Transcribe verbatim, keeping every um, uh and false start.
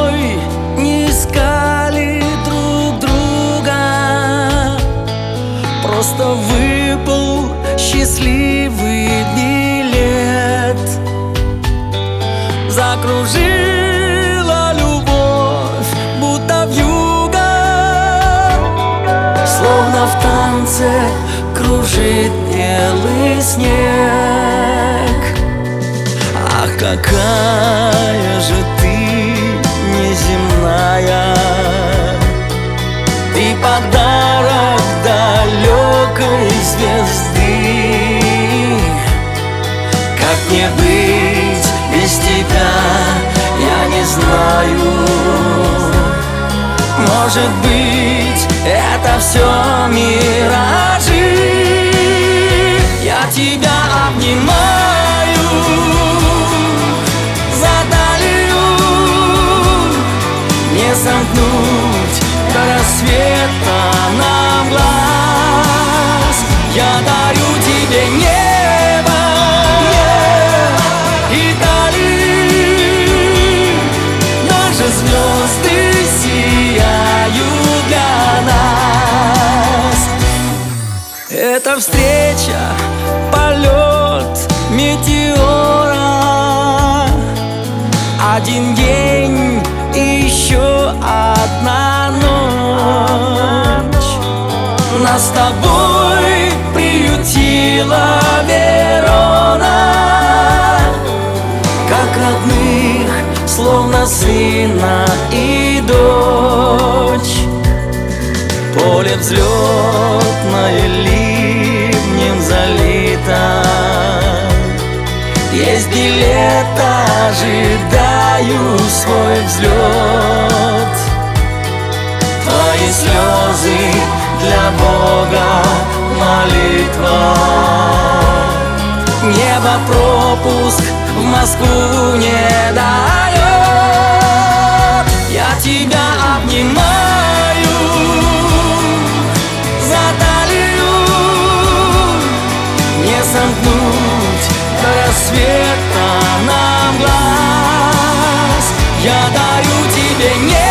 тобой не искали друг друга, просто выпал счастливый билет. Закружила любовь, будто вьюга, словно в танце кружит белый снег. Ах, какая же ты неземная, ты подарок далекой звезды. Как мне быть без тебя, я не знаю. Может быть, это все миражи. Я тебя обнимаю за талию, не сомкнуть до рассвета нам глаз. Я дарю тебе небо и дали, даже звезды сияют для нас. Это встреча, полет метеора, один день и еще одна ночь. Нас с тобой приютила Верона, как родных, словно сына и дочь. Поле взлетное ливнем залито, есть билет, ожидаю свой взлет. Твои слезы для Бога молитва, небо пропуск в Москву не дает. Я тебя обнимаю за талию, не сомкнуть до рассвета нам глаз. Я дарю тебе небо